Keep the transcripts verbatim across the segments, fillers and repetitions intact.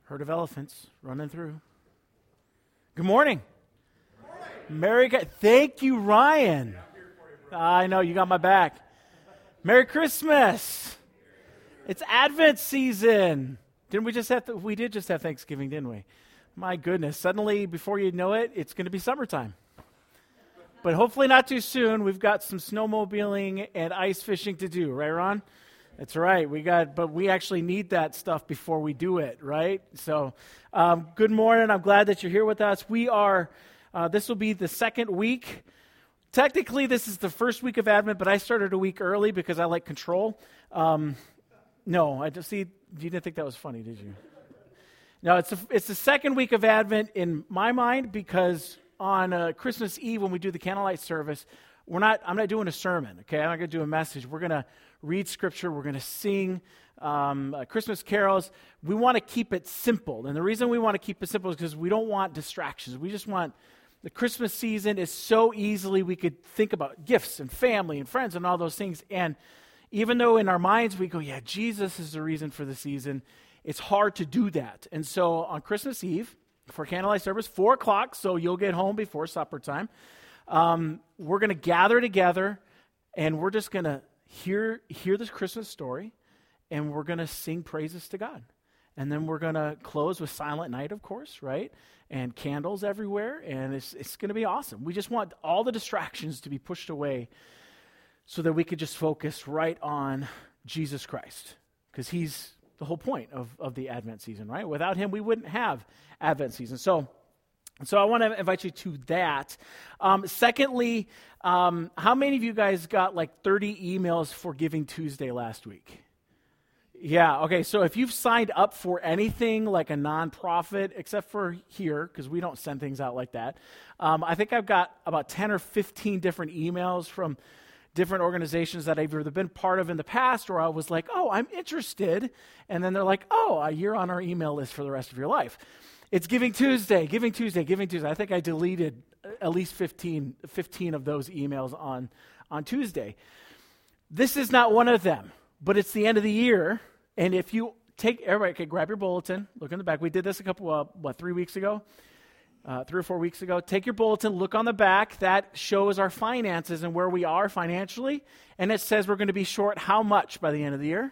Herd of elephants running through. Good morning. Good morning. Merry, thank you, Ryan. I know, you got my back. Merry Christmas. It's Advent season. Didn't we just have, to, we did just have Thanksgiving, didn't we? My goodness, suddenly, before you know it, it's going to be summertime. But hopefully not too soon. We've got some snowmobiling and ice fishing to do, right, Ron? That's right. We got, but we actually need that stuff before we do it, right? So, um, good morning. I'm glad that you're here with us. We are. Uh, this will be the second week. Technically, this is the first week of Advent, but I started a week early because I like control. Um, no, I just see. You didn't think that was funny, did you? No, it's a, it's the second week of Advent in my mind because on uh, Christmas Eve when we do the candlelight service, we're not. I'm not doing a sermon. Okay, I'm not going to do a message. We're going to read Scripture. We're going to sing um, uh, Christmas carols. We want to keep it simple. And the reason we want to keep it simple is because we don't want distractions. We just want, the Christmas season is so easily we could think about gifts and family and friends and all those things. And even though in our minds we go, yeah, Jesus is the reason for the season, it's hard to do that. And so on Christmas Eve, for candlelight service, four o'clock, so you'll get home before supper time, um, we're going to gather together and we're just going to Hear, hear this Christmas story, and we're going to sing praises to God. And then we're going to close with Silent Night, of course, right? And candles everywhere, and it's it's going to be awesome. We just want all the distractions to be pushed away so that we could just focus right on Jesus Christ, because he's the whole point of, of the Advent season, right? Without him, we wouldn't have Advent season. So So I want to invite you to that. Um, secondly, um, how many of you guys got like thirty emails for Giving Tuesday last week? Yeah, okay, so if you've signed up for anything like a nonprofit, except for here, because we don't send things out like that, um, I think I've got about ten or fifteen different emails from different organizations that I've either been part of in the past or I was like, oh, I'm interested, and then they're like, oh, you're on our email list for the rest of your life. It's Giving Tuesday, Giving Tuesday, Giving Tuesday. I think I deleted at least fifteen, fifteen of those emails on, on Tuesday. This is not one of them, but it's the end of the year. And if you take, everybody, okay, grab your bulletin, look in the back. We did this a couple, uh, what, three weeks ago? Uh, three or four weeks ago. Take your bulletin, look on the back. That shows our finances and where we are financially. And it says we're going to be short how much by the end of the year?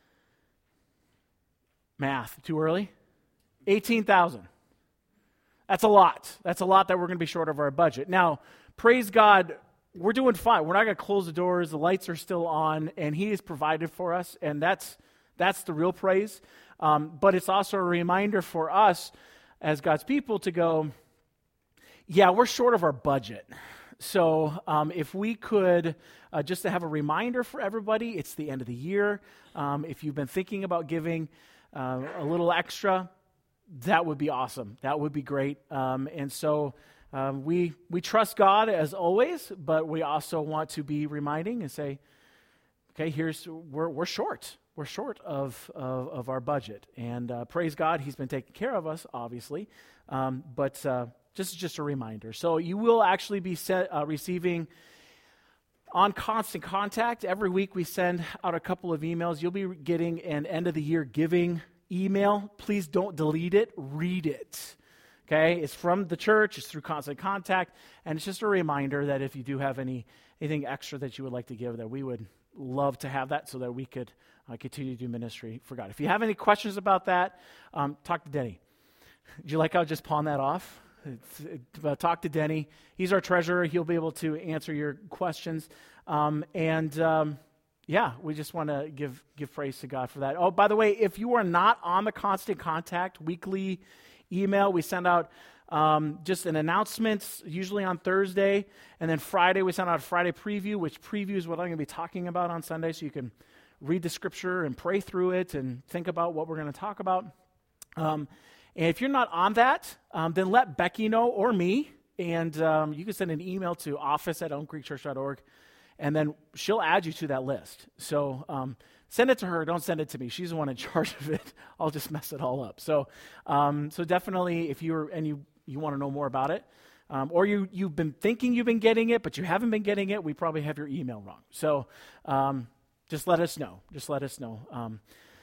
Math, too early? eighteen thousand. That's a lot. That's a lot that we're going to be short of our budget. Now, praise God, we're doing fine. We're not going to close the doors. The lights are still on, and he has provided for us, and that's that's the real praise. Um, but it's also a reminder for us as God's people to go, yeah, we're short of our budget. So um, if we could, uh, just to have a reminder for everybody, it's the end of the year. Um, if you've been thinking about giving uh, a little extra, that would be awesome. That would be great. Um, and so um, we we trust God as always, but we also want to be reminding and say, okay, here's we're we're short. We're short of of, of our budget, and uh, praise God, He's been taking care of us, obviously. Um, but uh, just just a reminder. So you will actually be set, uh, receiving on Constant Contact every week. We send out a couple of emails. You'll be getting an end of the year giving email. Please don't delete it. Read it. Okay? It's from the church. It's through Constant Contact. And it's just a reminder that if you do have any anything extra that you would like to give, that we would love to have that so that we could uh, continue to do ministry for God. If you have any questions about that, um, talk to Denny. Did you like how I just pawned that off? It's, it, uh, talk to Denny. He's our treasurer. He'll be able to answer your questions. Um, and... Um, Yeah, we just want to give give praise to God for that. Oh, by the way, if you are not on the Constant Contact weekly email, we send out um, just an announcement, usually on Thursday, and then Friday we send out a Friday preview, which previews what I'm going to be talking about on Sunday, so you can read the scripture and pray through it and think about what we're going to talk about. Um, and if you're not on that, um, then let Becky know or me, and um, you can send an email to office at elm creek church dot org. And then she'll add you to that list. So um, send it to her. Don't send it to me. She's the one in charge of it. I'll just mess it all up. So um, so definitely, if you're and you, you want to know more about it, um, or you, you've been thinking you've been getting it, but you haven't been getting it, we probably have your email wrong. So um, just let us know. Just let us know. Um,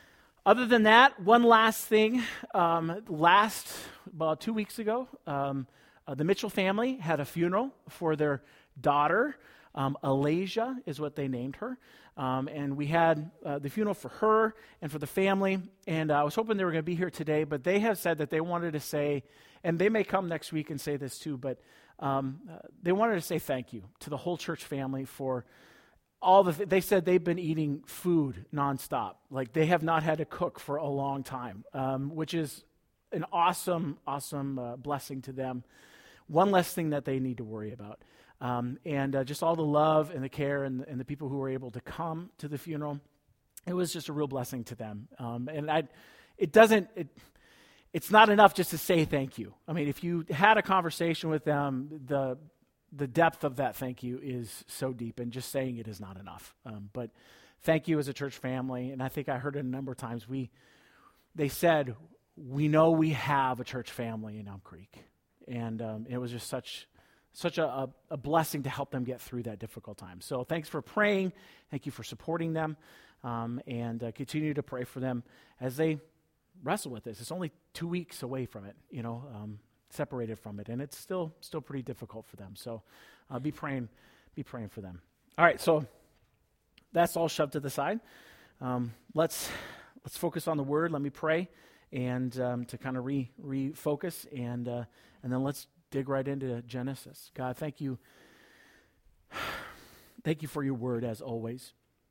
Other than that, one last thing. Um, last, about two weeks ago, um, uh, the Mitchell family had a funeral for their daughter. Um, Alasia is what they named her. Um, and we had uh, the funeral for her and for the family. And uh, I was hoping they were going to be here today, but they have said that they wanted to say, and they may come next week and say this too, but um, uh, they wanted to say thank you to the whole church family for all the, th- they said they've been eating food nonstop. Like they have not had to cook for a long time, um, which is an awesome, awesome uh, blessing to them. One less thing that they need to worry about. Um, and uh, just all the love and the care and, and the people who were able to come to the funeral. It was just a real blessing to them. Um, and I, it doesn't, it, it's not enough just to say thank you. I mean, if you had a conversation with them, the the depth of that thank you is so deep, and just saying it is not enough. Um, but thank you as a church family, and I think I heard it a number of times. We, they said, we know we have a church family in Elm Creek, and um, it was just such such a, a, a blessing to help them get through that difficult time. So thanks for praying. Thank you for supporting them, um, and uh, continue to pray for them as they wrestle with this. It's only two weeks away from it, you know, um, separated from it, and it's still still pretty difficult for them. So uh, be praying, be praying for them. All right, so that's all shoved to the side. Um, let's let's focus on the Word. Let me pray, and um, to kind of re refocus, and uh, and then let's dig right into Genesis. God, thank you, thank you for your Word as always.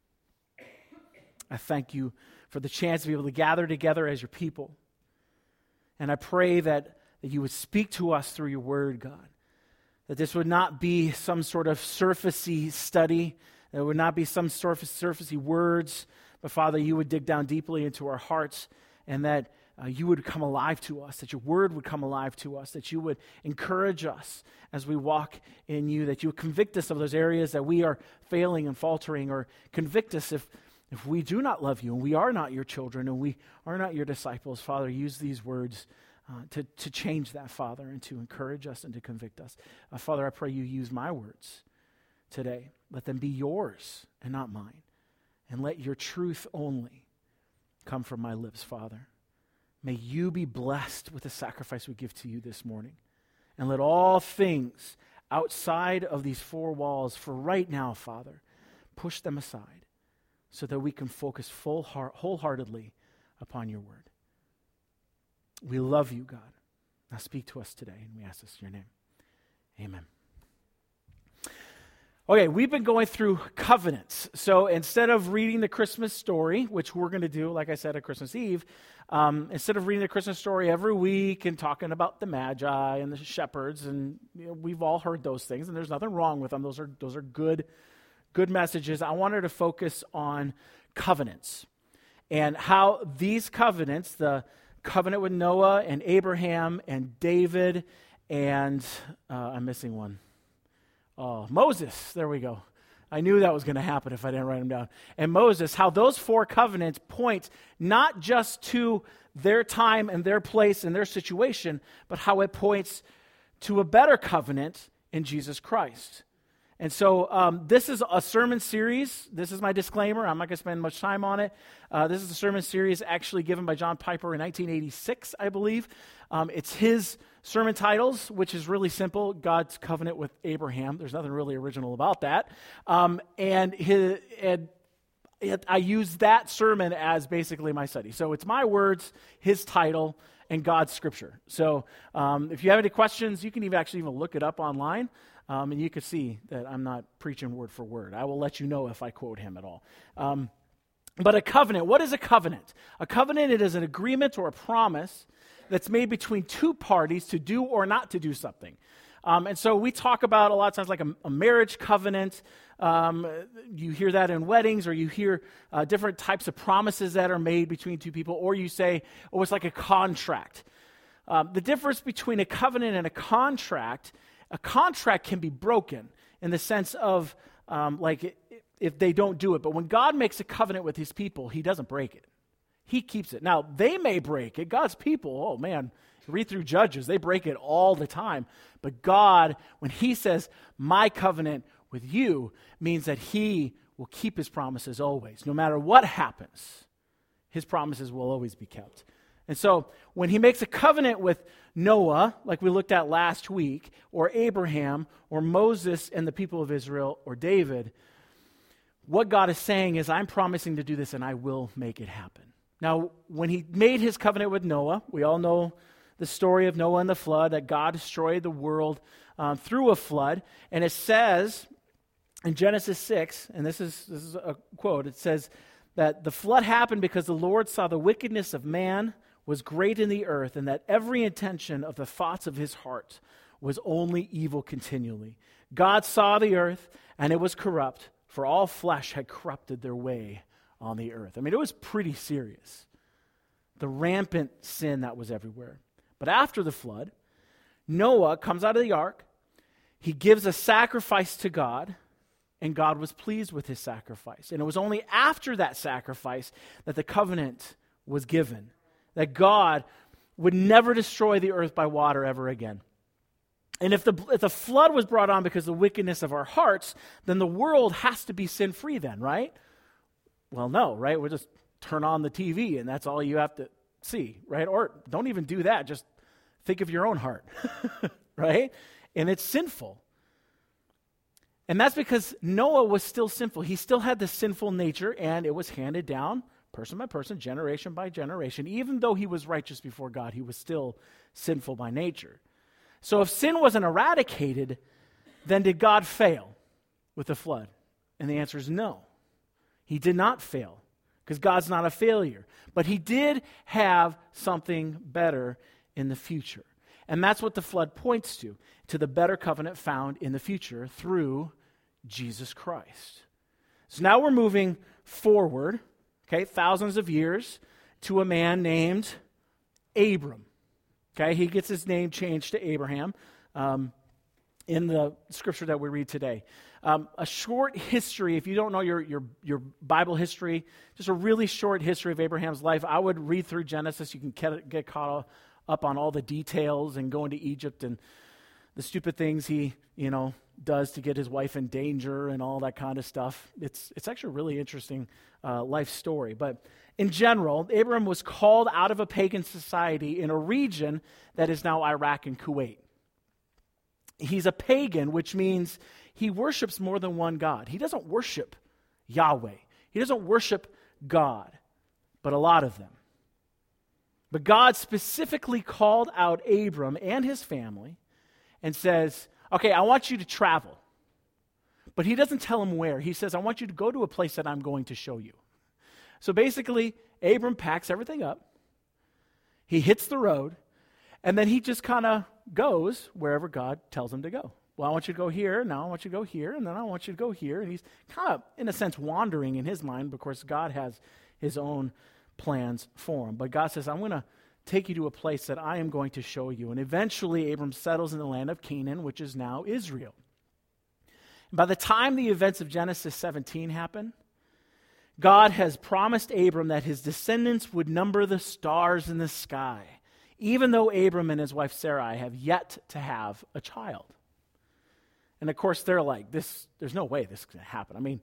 I thank you for the chance to be able to gather together as your people, and I pray that. that you would speak to us through your word, God. That this would not be some sort of surfacey study. That it would not be some surface, surfacey words. But Father, you would dig down deeply into our hearts, and that uh, you would come alive to us, that your word would come alive to us, that you would encourage us as we walk in you, that you would convict us of those areas that we are failing and faltering, or convict us if, if we do not love you, and we are not your children, and we are not your disciples. Father, use these words Uh, to, to change that, Father, and to encourage us and to convict us. Uh, Father, I pray you use my words today. Let them be yours and not mine. And let your truth only come from my lips, Father. May you be blessed with the sacrifice we give to you this morning. And let all things outside of these four walls for right now, Father, push them aside so that we can focus full heart, wholeheartedly upon your word. We love you, God. Now speak to us today, and we ask this in your name. Amen. Okay, we've been going through covenants. So instead of reading the Christmas story, which we're going to do, like I said, at Christmas Eve, um, instead of reading the Christmas story every week and talking about the Magi and the shepherds, and you know, we've all heard those things, and there's nothing wrong with them. Those are those are good, good messages. I wanted to focus on covenants and how these covenants, the covenant with Noah and Abraham and David and, uh, I'm missing one. Oh, Moses. There we go. I knew that was going to happen if I didn't write them down. And Moses, how those four covenants point not just to their time and their place and their situation, but how it points to a better covenant in Jesus Christ. And so um, this is a sermon series. This is my disclaimer. I'm not going to spend much time on it. Uh, this is a sermon series actually given by John Piper in nineteen eighty-six, I believe. Um, it's his sermon titles, which is really simple. God's covenant with Abraham. There's nothing really original about that. Um, and his, and it, I use that sermon as basically my study. So it's my words, his title, and God's scripture. So um, if you have any questions, you can even actually even look it up online. Um, and you can see that I'm not preaching word for word. I will let you know if I quote him at all. Um, but a covenant, what is a covenant? A covenant, it is an agreement or a promise that's made between two parties to do or not to do something. Um, and so we talk about a lot of times like a, a marriage covenant. Um, you hear that in weddings, or you hear uh, different types of promises that are made between two people, or you say, oh, it's like a contract. Um, the difference between a covenant and a contract, a contract can be broken in the sense of um, like if they don't do it. But when God makes a covenant with his people, he doesn't break it. He keeps it. Now, they may break it. God's people, oh man, read through Judges, they break it all the time. But God, when he says, my covenant with you, means that he will keep his promises always. No matter what happens, his promises will always be kept. And so when he makes a covenant with Noah, like we looked at last week, or Abraham, or Moses and the people of Israel, or David, what God is saying is, I'm promising to do this and I will make it happen. Now, when he made his covenant with Noah, we all know the story of Noah and the flood, that God destroyed the world um, through a flood. And it says in Genesis six, and this is, this is a quote, it says that the flood happened because the Lord saw the wickedness of man was great in the earth, and that every intention of the thoughts of his heart was only evil continually. God saw the earth, and it was corrupt, for all flesh had corrupted their way on the earth. I mean, it was pretty serious, the rampant sin that was everywhere. But after the flood, Noah comes out of the ark, he gives a sacrifice to God, and God was pleased with his sacrifice. And it was only after that sacrifice that the covenant was given, that God would never destroy the earth by water ever again. And if the, if the flood was brought on because of the wickedness of our hearts, then the world has to be sin-free then, right? Well, no, right? We'll just turn on the T V and that's all you have to see, right? Or don't even do that. Just think of your own heart, right? And it's sinful. And that's because Noah was still sinful. He still had the sinful nature, and it was handed down person by person, generation by generation. Even though he was righteous before God, he was still sinful by nature. So if sin wasn't eradicated, then did God fail with the flood? And the answer is no. He did not fail, because God's not a failure. But he did have something better in the future. And that's what the flood points to, to the better covenant found in the future through Jesus Christ. So now we're moving forward, okay, thousands of years, to a man named Abram. Okay, he gets his name changed to Abraham um, in the scripture that we read today. Um, a short history, if you don't know your, your, your Bible history, just a really short history of Abraham's life. I would read through Genesis. You can get, get caught up on all the details and go into Egypt and the stupid things he, you know, does to get his wife in danger and all that kind of stuff. It's it's actually a really interesting uh, life story. But in general, Abram was called out of a pagan society in a region that is now Iraq and Kuwait. He's a pagan, which means he worships more than one God. He doesn't worship Yahweh. He doesn't worship God, but a lot of them. But God specifically called out Abram and his family and says, okay, I want you to travel. But he doesn't tell him where. He says, I want you to go to a place that I'm going to show you. So basically, Abram packs everything up. He hits the road. And then he just kind of goes wherever God tells him to go. Well, I want you to go here. Now I want you to go here. And then I want you to go here. And he's kind of, in a sense, wandering in his mind. But of course, God has his own plans for him. But God says, I'm going to take you to a place that I am going to show you. And eventually, Abram settles in the land of Canaan, which is now Israel. And by the time the events of Genesis seventeen happen, God has promised Abram that his descendants would number the stars in the sky, even though Abram and his wife Sarai have yet to have a child. And of course, they're like, "This, there's no way this is going to happen." I mean,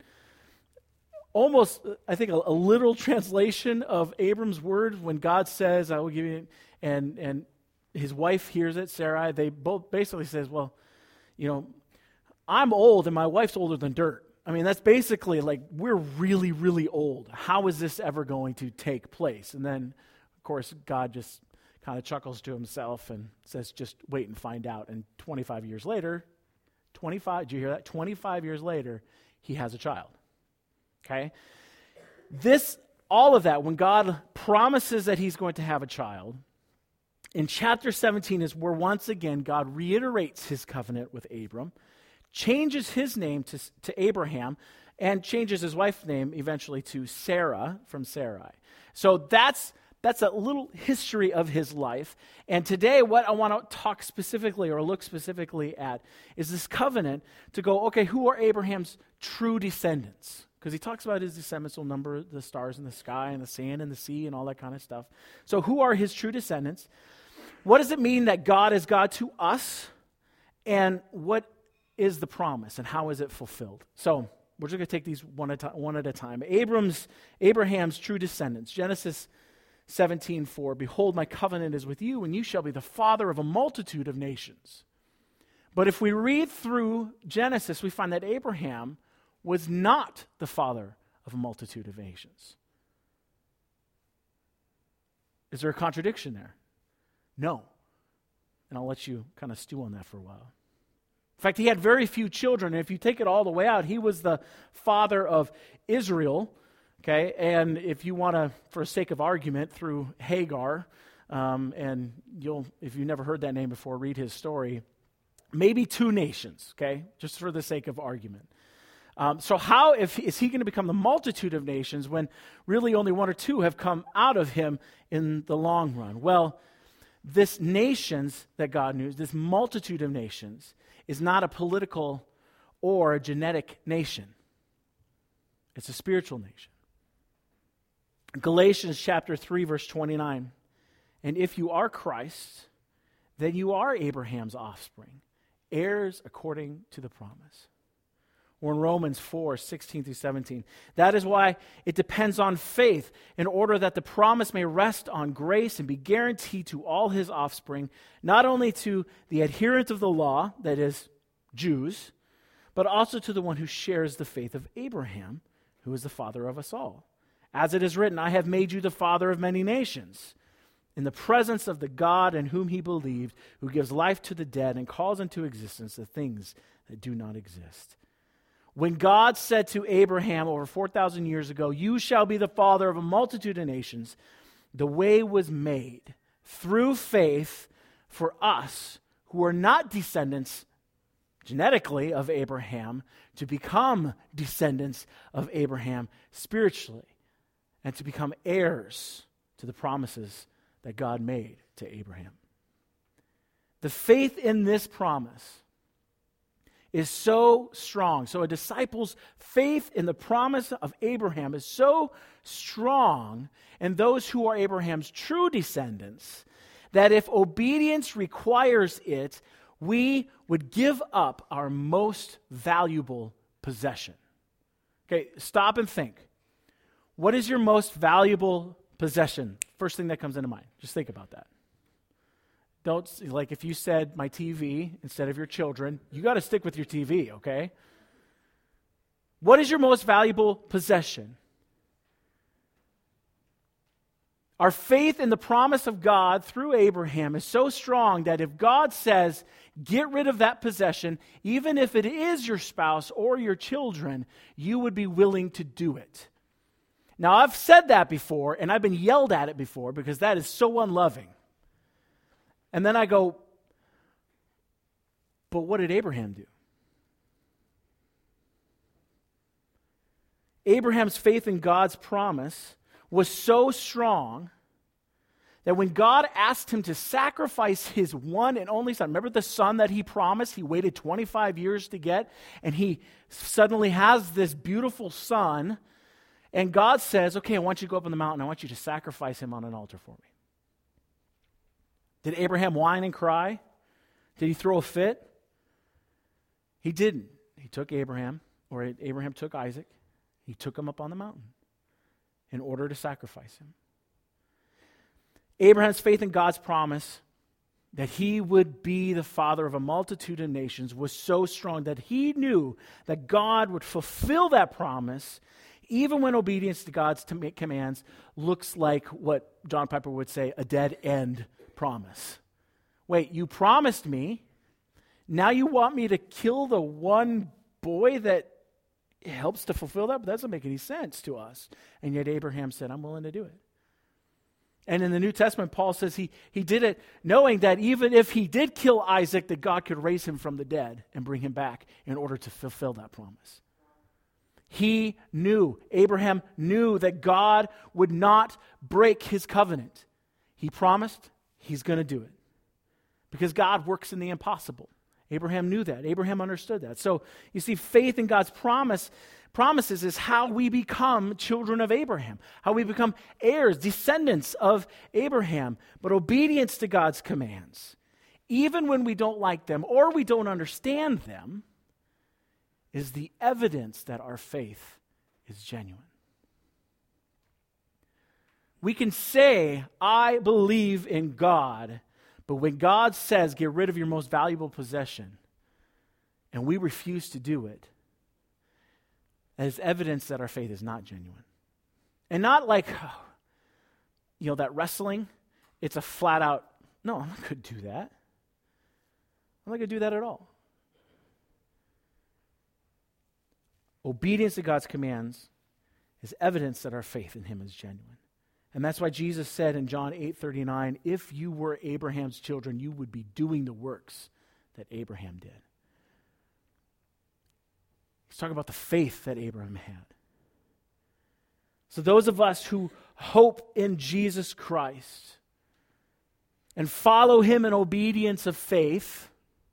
almost, I think, a, a literal translation of Abram's words when God says, I will give you, and and his wife hears it, Sarai, they both basically says, well, you know, I'm old and my wife's older than dirt. I mean, that's basically like, we're really, really old. How is this ever going to take place? And then, of course, God just kind of chuckles to himself and says, just wait and find out. And twenty-five years later, twenty-five, did you hear that? twenty-five years later, he has a child. Okay? This, all of that, when God promises that he's going to have a child, in chapter seventeen is where once again God reiterates his covenant with Abram, changes his name to, to Abraham, and changes his wife's name eventually to Sarah from Sarai. So that's that's a little history of his life. And today what I want to talk specifically or look specifically at is this covenant to go, okay, who are Abraham's true descendants? Because he talks about his descendants will number the stars in the sky and the sand and the sea and all that kind of stuff. So who are his true descendants? What does it mean that God is God to us? And what is the promise and how is it fulfilled? So we're just going to take these one at, a, one at a time. Abram's, Abraham's true descendants. Genesis seventeen four, behold, my covenant is with you, and you shall be the father of a multitude of nations. But if we read through Genesis, we find that Abraham was not the father of a multitude of nations. Is there a contradiction there? No. And I'll let you kind of stew on that for a while. In fact, he had very few children, and if you take it all the way out, he was the father of Israel, okay? And if you want to, for sake of argument, through Hagar, um, and you'll, if you've never heard that name before, read his story, maybe two nations, okay? Just for the sake of argument. Um, so how if, is he going to become the multitude of nations when really only one or two have come out of him in the long run? Well, this nations that God knew, this multitude of nations, is not a political or a genetic nation. It's a spiritual nation. Galatians chapter three, verse twenty-nine. And if you are Christ, then you are Abraham's offspring, heirs according to the promise. Or in Romans four, sixteen through seventeen. That is why it depends on faith, in order that the promise may rest on grace and be guaranteed to all his offspring, not only to the adherent of the law, that is, Jews, but also to the one who shares the faith of Abraham, who is the father of us all. As it is written, I have made you the father of many nations, in the presence of the God in whom he believed, who gives life to the dead and calls into existence the things that do not exist. When God said to Abraham over four thousand years ago, you shall be the father of a multitude of nations, the way was made through faith for us who are not descendants genetically of Abraham to become descendants of Abraham spiritually and to become heirs to the promises that God made to Abraham. The faith in this promise is so strong. So a disciple's faith in the promise of Abraham is so strong, and those who are Abraham's true descendants, that if obedience requires it, we would give up our most valuable possession. Okay, stop and think. What is your most valuable possession? First thing that comes into mind. Just think about that. Don't, like if you said my T V instead of your children, you got to stick with your T V, okay? What is your most valuable possession? Our faith in the promise of God through Abraham is so strong that if God says, get rid of that possession, even if it is your spouse or your children, you would be willing to do it. Now, I've said that before, and I've been yelled at it before because that is so unloving. And then I go, but what did Abraham do? Abraham's faith in God's promise was so strong that when God asked him to sacrifice his one and only son, remember the son that he promised he waited twenty-five years to get, and he suddenly has this beautiful son, and God says, okay, I want you to go up on the mountain, I want you to sacrifice him on an altar for me. Did Abraham whine and cry? Did he throw a fit? He didn't. He took Abraham, or Abraham took Isaac. He took him up on the mountain in order to sacrifice him. Abraham's faith in God's promise that he would be the father of a multitude of nations was so strong that he knew that God would fulfill that promise even when obedience to God's commands looks like what John Piper would say, a dead end promise. Wait, you promised me. Now you want me to kill the one boy that helps to fulfill that? But that doesn't make any sense to us. And yet Abraham said, I'm willing to do it. And in the New Testament, Paul says he, he did it knowing that even if he did kill Isaac, that God could raise him from the dead and bring him back in order to fulfill that promise. He knew, Abraham knew that God would not break his covenant. He promised, he's going to do it. Because God works in the impossible. Abraham knew that. Abraham understood that. So, you see, faith in God's promise, promises is how we become children of Abraham. How we become heirs, descendants of Abraham. But obedience to God's commands, even when we don't like them or we don't understand them, is the evidence that our faith is genuine. We can say, I believe in God, but when God says, get rid of your most valuable possession, and we refuse to do it, that is evidence that our faith is not genuine. And not like, oh, you know, that wrestling, it's a flat out, no, I'm not going to do that. I'm not going to do that at all. Obedience to God's commands is evidence that our faith in him is genuine. And that's why Jesus said in John eight thirty-nine, if you were Abraham's children, you would be doing the works that Abraham did. He's talking about the faith that Abraham had. So those of us who hope in Jesus Christ and follow him in obedience of faith,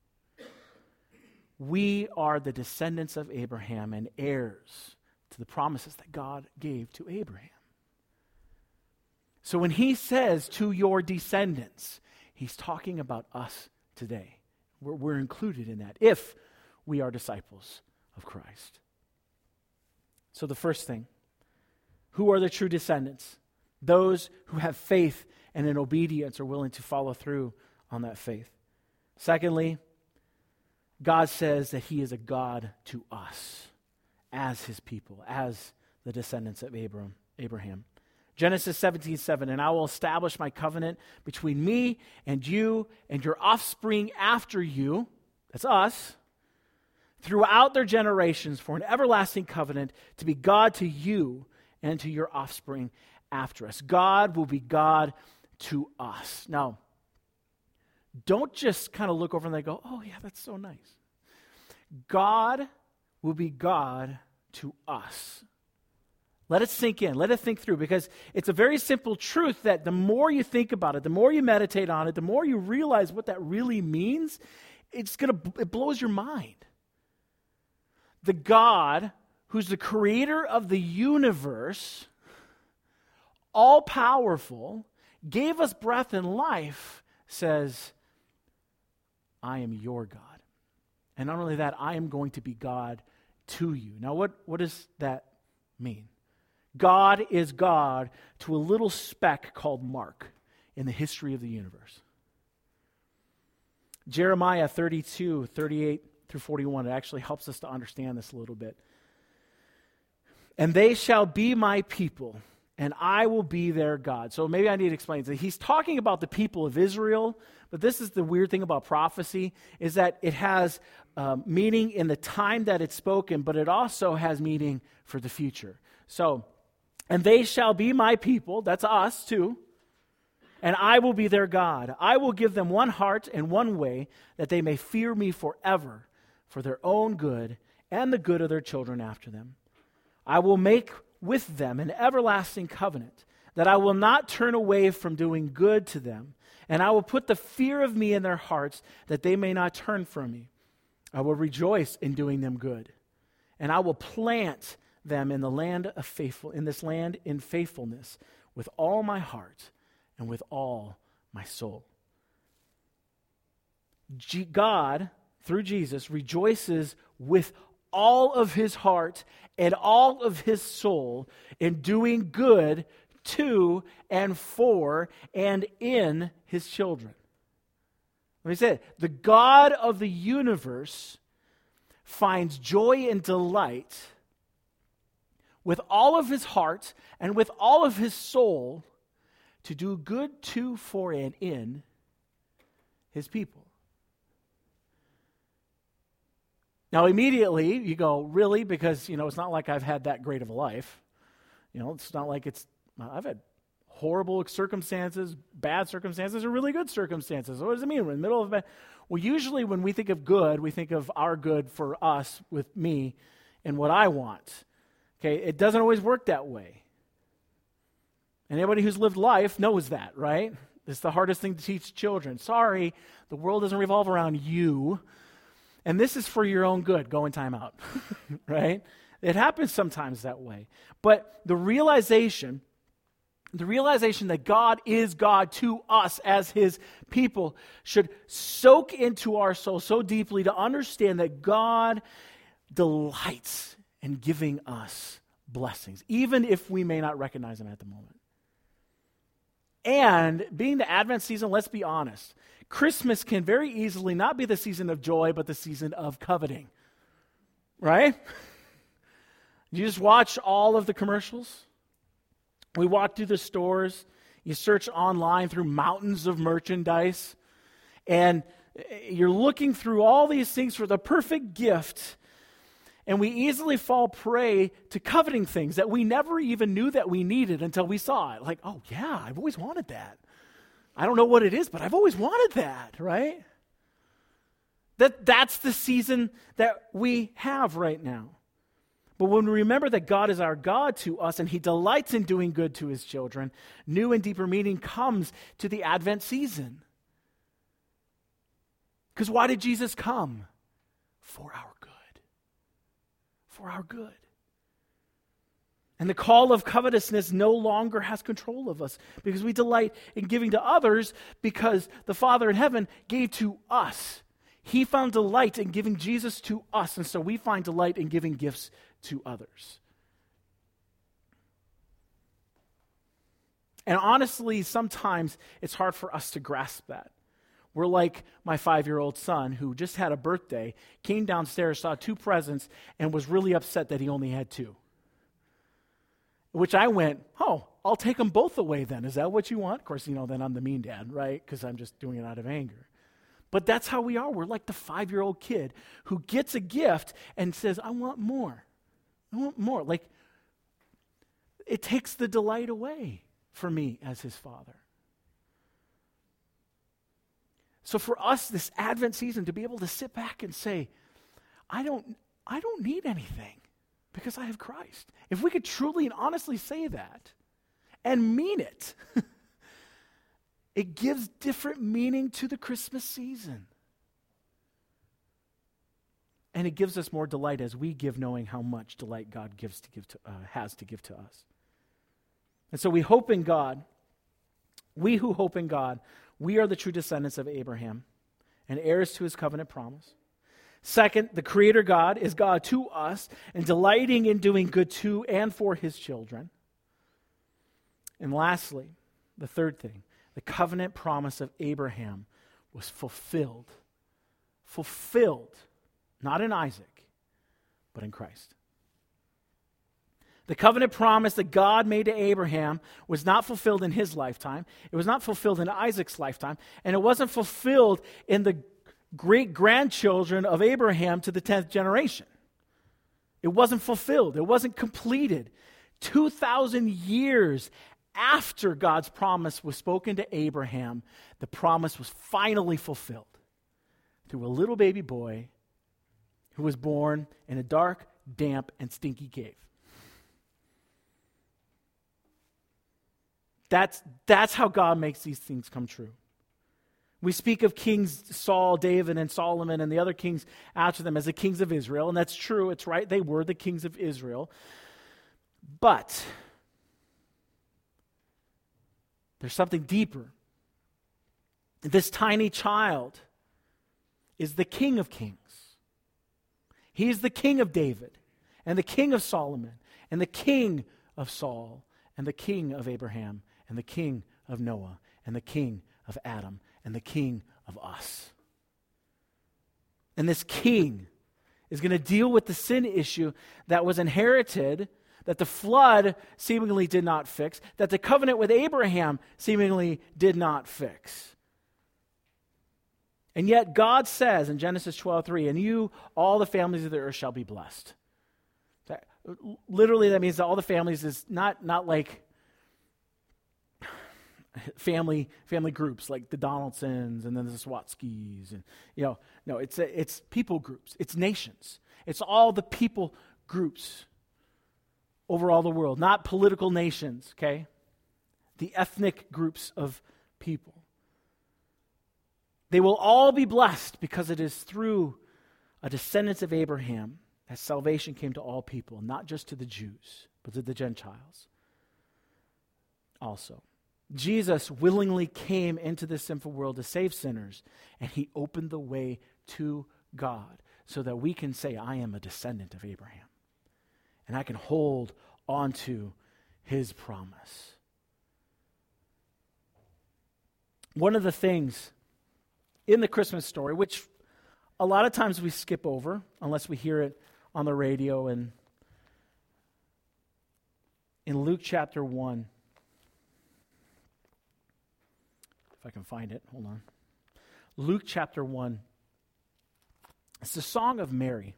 we are the descendants of Abraham and heirs to the promises that God gave to Abraham. So when he says to your descendants, he's talking about us today. We're, we're included in that if we are disciples of Christ. So the first thing, who are the true descendants? Those who have faith and in obedience are willing to follow through on that faith. Secondly, God says that he is a God to us as his people, as the descendants of Abraham. Abraham. Genesis seventeen seven, and I will establish my covenant between me and you and your offspring after you, that's us, throughout their generations for an everlasting covenant to be God to you and to your offspring after us. God will be God to us. Now, don't just kind of look over and they go, oh yeah, that's so nice. God will be God to us. Let it sink in. Let it think through, because it's a very simple truth that the more you think about it, the more you meditate on it, the more you realize what that really means, it's gonna it blows your mind. The God who's the creator of the universe, all-powerful, gave us breath and life, says, I am your God. And not only that, I am going to be God to you. Now, what, what does that mean? God is God to a little speck called Mark in the history of the universe. Jeremiah thirty-two, thirty-eight through forty-one, it actually helps us to understand this a little bit. And they shall be my people, and I will be their God. So maybe I need to explain. So he's talking about the people of Israel, but this is the weird thing about prophecy, is that it has um, meaning in the time that it's spoken, but it also has meaning for the future. So, and they shall be my people, that's us too, and I will be their God. I will give them one heart and one way, that they may fear me forever, for their own good and the good of their children after them. I will make with them an everlasting covenant, that I will not turn away from doing good to them, and I will put the fear of me in their hearts, that they may not turn from me. I will rejoice in doing them good, and I will plant them in the land of faithful, in this land in faithfulness, with all my heart and with all my soul. G- God, through Jesus, rejoices with all of his heart and all of his soul in doing good to and for and in his children. Let me say it. The God of the universe finds joy and delight with all of his heart and with all of his soul to do good to, for, and in his people. Now, immediately, you go, really? Because, you know, it's not like I've had that great of a life. You know, it's not like it's, I've had horrible circumstances, bad circumstances, or really good circumstances. What does it mean? We're in the middle of, well, usually when we think of good, we think of our good for us, with me, and what I want. Okay, it doesn't always work that way. And anybody who's lived life knows that, right? It's the hardest thing to teach children. Sorry, the world doesn't revolve around you. And this is for your own good. Go in time out, right? It happens sometimes that way. But the realization, the realization that God is God to us as his people should soak into our soul so deeply to understand that God delights in giving us blessings, even if we may not recognize them at the moment. And being the Advent season, let's be honest, Christmas can very easily not be the season of joy, but the season of coveting. Right? You just watch all of the commercials. We walk through the stores. You search online through mountains of merchandise. And you're looking through all these things for the perfect gift. And we easily fall prey to coveting things that we never even knew that we needed until we saw it. Like, oh yeah, I've always wanted that. I don't know what it is, but I've always wanted that, right? That that's the season that we have right now. But when we remember that God is our God to us and he delights in doing good to his children, new and deeper meaning comes to the Advent season. Because why did Jesus come? For our good. For our good. And the call of covetousness no longer has control of us because we delight in giving to others because the Father in heaven gave to us. He found delight in giving Jesus to us, and so we find delight in giving gifts to others. And honestly, sometimes it's hard for us to grasp that. We're like my five-year-old son who just had a birthday, came downstairs, saw two presents, and was really upset that he only had two. Which I went, oh, I'll take them both away then. Is that what you want? Of course, you know, then I'm the mean dad, right? Because I'm just doing it out of anger. But that's how we are. We're like the five-year-old kid who gets a gift and says, I want more. I want more. Like, it takes the delight away for me as his father. So for us, this Advent season, to be able to sit back and say, I don't, I don't need anything because I have Christ. If we could truly and honestly say that and mean it, it gives different meaning to the Christmas season. And it gives us more delight as we give, knowing how much delight God gives to give to, uh, has to give to us. And so we hope in God. We who hope in God, we are the true descendants of Abraham and heirs to his covenant promise. Second, the Creator God is God to us and delighting in doing good to and for his children. And lastly, the third thing, the covenant promise of Abraham was fulfilled. Fulfilled, not in Isaac, but in Christ. The covenant promise that God made to Abraham was not fulfilled in his lifetime. It was not fulfilled in Isaac's lifetime. And it wasn't fulfilled in the great-grandchildren of Abraham to the tenth generation. It wasn't fulfilled. It wasn't completed. two thousand years after God's promise was spoken to Abraham, the promise was finally fulfilled through a little baby boy who was born in a dark, damp, and stinky cave. That's, that's how God makes these things come true. We speak of kings Saul, David, and Solomon, and the other kings after them as the kings of Israel, and that's true. It's right. They were the kings of Israel. But there's something deeper. This tiny child is the King of Kings. He is the King of David, and the King of Solomon, and the King of Saul, and the King of Abraham, and the King of Noah, and the King of Adam, and the King of us. And this King is going to deal with the sin issue that was inherited, that the flood seemingly did not fix, that the covenant with Abraham seemingly did not fix. And yet God says in Genesis twelve three, and you, all the families of the earth shall be blessed. That, literally that means that all the families is not, not like family family groups like the Donaldsons and then the Swatskys and you know no it's a, it's people groups, it's nations, it's all the people groups over all the world, not political nations, okay? The ethnic groups of people. They will all be blessed because it is through a descendant of Abraham that salvation came to all people, not just to the Jews, but to the Gentiles also. Jesus willingly came into this sinful world to save sinners, and he opened the way to God so that we can say, I am a descendant of Abraham. And I can hold on to his promise. One of the things in the Christmas story, which a lot of times we skip over unless we hear it on the radio, and in Luke chapter one, if I can find it, hold on. Luke chapter one, it's the Song of Mary.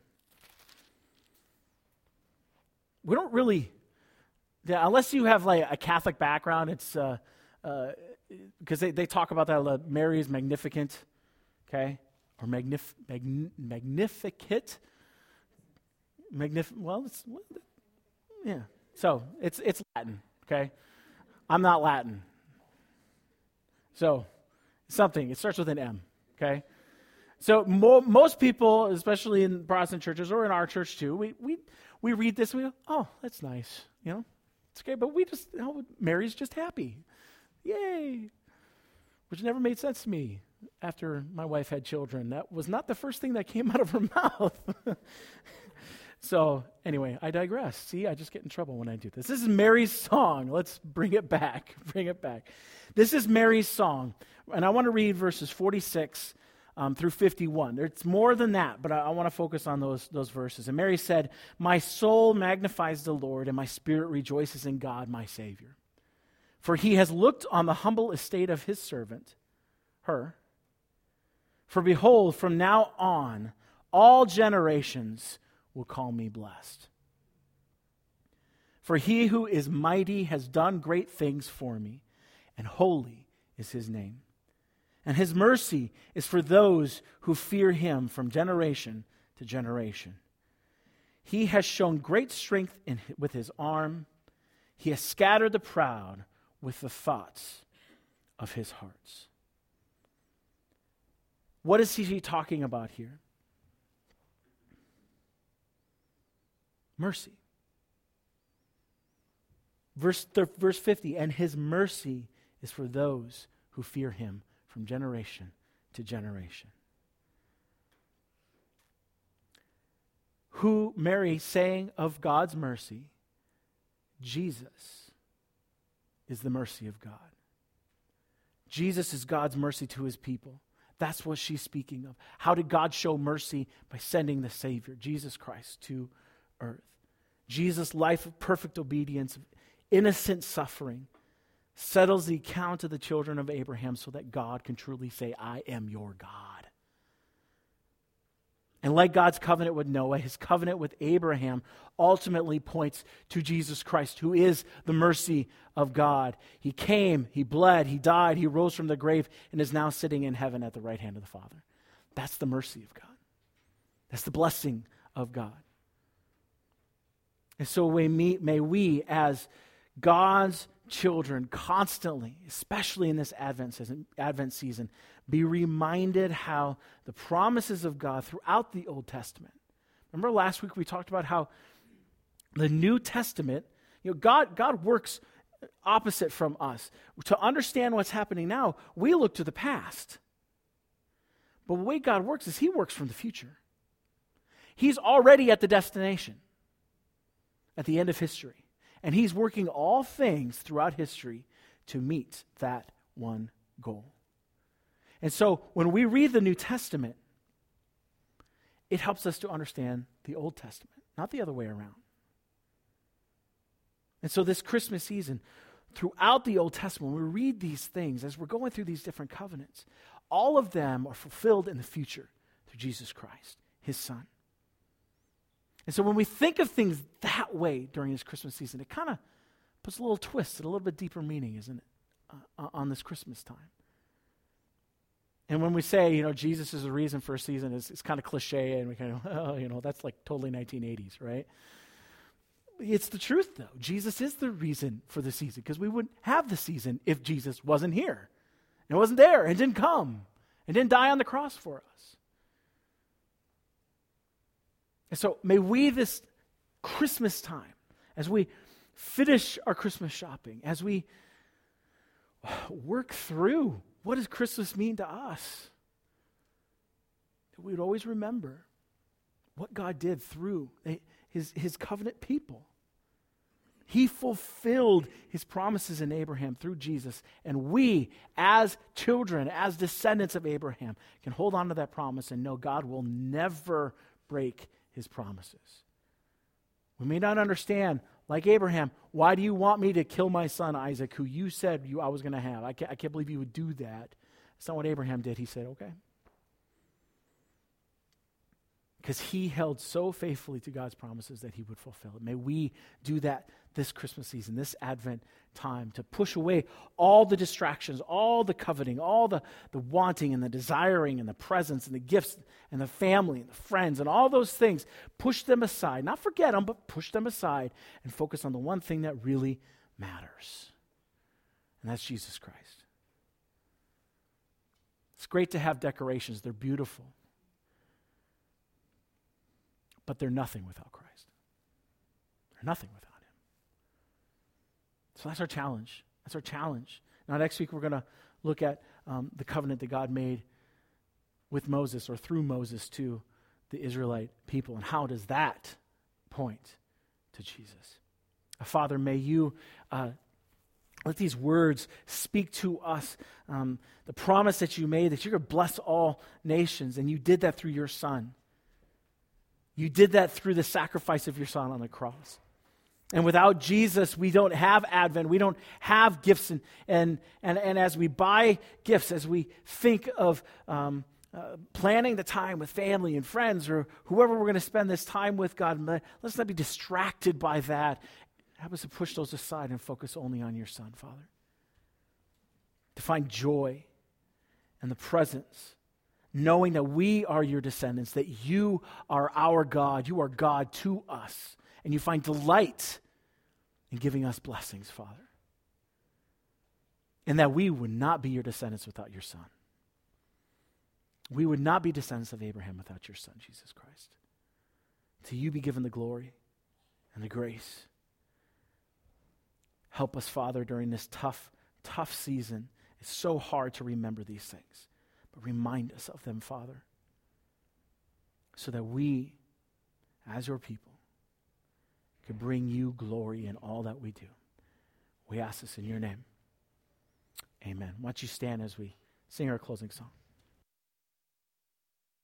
We don't really, yeah, unless you have like a Catholic background, it's uh, uh, because they, they talk about that, uh, Mary is magnificent, okay, or magnif- magn- magnificate, magnif- well, it's, yeah, so it's it's Latin, okay, I'm not Latin, so something, it starts with an M, okay, so mo- most people, especially in Protestant churches or in our church too, we we we read this and we go, oh, that's nice, you know, it's okay, but we just, oh, Mary's just happy. Yay! Which never made sense to me after my wife had children. That was not the first thing that came out of her mouth. So, anyway, I digress. See, I just get in trouble when I do this. This is Mary's song. Let's bring it back. Bring it back. This is Mary's song. And I want to read verses forty-six um, through fifty-one. It's more than that, but I, I want to focus on those, those verses. And Mary said, "My soul magnifies the Lord, and my spirit rejoices in God, my Savior. For he has looked on the humble estate of his servant," her. "For behold, from now on, all generations will call me blessed. For he who is mighty has done great things for me, and holy is his name. And his mercy is for those who fear him from generation to generation. He has shown great strength in, with his arm. He has scattered the proud with the thoughts of his hearts." What is he talking about here? Mercy. Verse, th- verse fifty, "And his mercy is for those who fear him from generation to generation." Who Mary saying of God's mercy, Jesus is the mercy of God. Jesus is God's mercy to his people. That's what she's speaking of. How did God show mercy? By sending the Savior, Jesus Christ, to earth. Jesus' life of perfect obedience, of innocent suffering, settles the account of the children of Abraham so that God can truly say, I am your God. And like God's covenant with Noah, his covenant with Abraham ultimately points to Jesus Christ, who is the mercy of God. He came, he bled, he died, he rose from the grave, and is now sitting in heaven at the right hand of the Father. That's the mercy of God. That's the blessing of God. And so we meet, may we, as God's children, constantly, especially in this Advent season, Advent season, be reminded how the promises of God throughout the Old Testament. Remember last week we talked about how the New Testament, you know, God, God works opposite from us. To understand what's happening now, we look to the past. But the way God works is he works from the future. He's already at the destination, at the end of history. And he's working all things throughout history to meet that one goal. And so when we read the New Testament, it helps us to understand the Old Testament, not the other way around. And so this Christmas season, throughout the Old Testament, when we read these things, as we're going through these different covenants, all of them are fulfilled in the future through Jesus Christ, his Son. And so when we think of things that way during this Christmas season, it kind of puts a little twist and a little bit deeper meaning, isn't it, uh, on this Christmas time. And when we say, you know, Jesus is the reason for a season, it's, it's kind of cliche, and we kind of, oh, you know, that's like totally nineteen eighties, right? It's the truth, though. Jesus is the reason for the season, because we wouldn't have the season if Jesus wasn't here, and wasn't there, and didn't come, and didn't die on the cross for us. And so may we this Christmas time, as we finish our Christmas shopping, as we work through what does Christmas mean to us, that we would always remember what God did through his, his covenant people. He fulfilled his promises in Abraham through Jesus. And we, as children, as descendants of Abraham, can hold on to that promise and know God will never break his promises. We may not understand, like Abraham, why do you want me to kill my son Isaac, who you said you I was going to have? I can't, I can't believe you would do that. That's not what Abraham did. He said, okay. Because he held so faithfully to God's promises that he would fulfill it. May we do that this Christmas season, this Advent time, to push away all the distractions, all the coveting, all the, the wanting and the desiring and the presents and the gifts and the family and the friends and all those things. Push them aside. Not forget them, but push them aside and focus on the one thing that really matters. And that's Jesus Christ. It's great to have decorations. They're beautiful. But they're nothing without Christ. They're nothing without him. So that's our challenge. That's our challenge. Now, next week, we're going to look at um, the covenant that God made with Moses, or through Moses, to the Israelite people. And how does that point to Jesus? Uh, Father, may you uh, let these words speak to us. Um, the promise that you made, that you're going to bless all nations, and you did that through your Son. You did that through the sacrifice of your Son on the cross. And without Jesus, we don't have Advent. We don't have gifts. And and and, and as we buy gifts, as we think of um, uh, planning the time with family and friends, or whoever we're going to spend this time with, God, let's not be distracted by that. Help us to push those aside and focus only on your Son, Father. To find joy in the presence, knowing that we are your descendants, that you are our God, you are God to us, and you find delight in giving us blessings, Father. And that we would not be your descendants without your Son. We would not be descendants of Abraham without your Son, Jesus Christ. To you be given the glory and the grace. Help us, Father, during this tough, tough season. It's so hard to remember these things. But remind us of them, Father, so that we, as your people, can bring you glory in all that we do. We ask this in your name. Amen. Why don't you stand as we sing our closing song?